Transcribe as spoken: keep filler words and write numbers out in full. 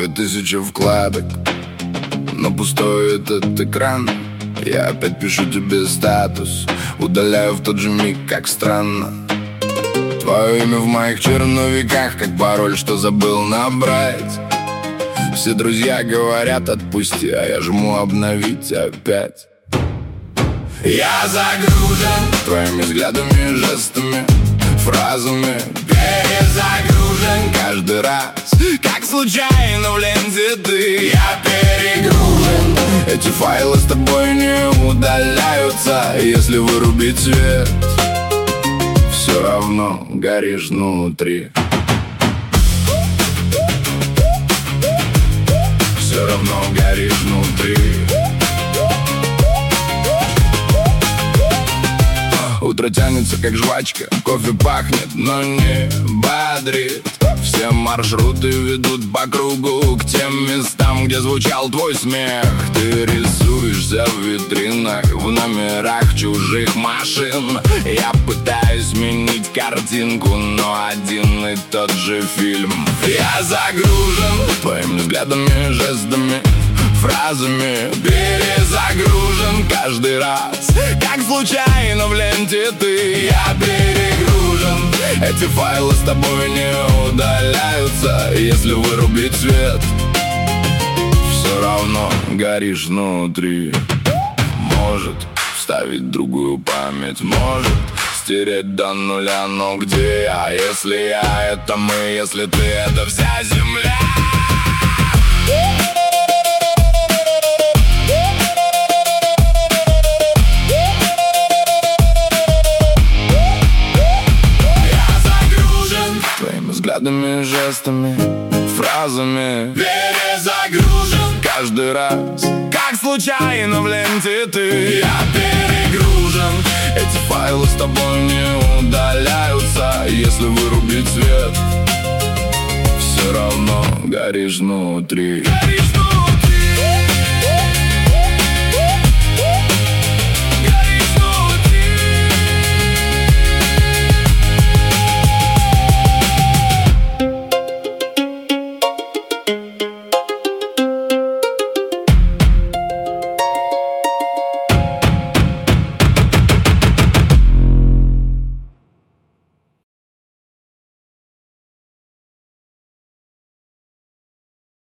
голове тысяча вкладок, но пустой этот экран. Я опять пишу тебе статус, удаляю в тот же миг, как странно. Твое имя в моих черновиках, как пароль, что забыл набрать. Все друзья говорят отпусти, а я жму обновить опять. Я загружен твоими взглядами, жестами, фразами, перезагружен каждый раз, как случайно в ленте ты. Я перегружен. Эти файлы с тобой не удаляются, если вырубить свет, все равно горишь внутри. Все равно горишь внутри. Утро тянется, как жвачка, кофе пахнет, но не бодрит. Все маршруты ведут по кругу к тем местам, где звучал твой смех. Ты рисуешься в витринах, в номерах чужих машин. Я пытаюсь сменить картинку, но один и тот же фильм. Я загружен твоими взглядами, жестами, фразами, перезагружен каждый раз, как случайно в ленте ты. Я перегружен. Эти файлы с тобой не удаляются, если вырубить свет, все равно горишь внутри. Может вставить другую память, может стереть до нуля, но где я? Если я — это мы, если ты — это вся земля. Взглядами, жестами, фразами, перезагружен каждый раз, как случайно в ленте ты. Я перегружен. Эти файлы с тобой не удаляются, если вырубить свет, все равно горишь внутри. Горишь внутри.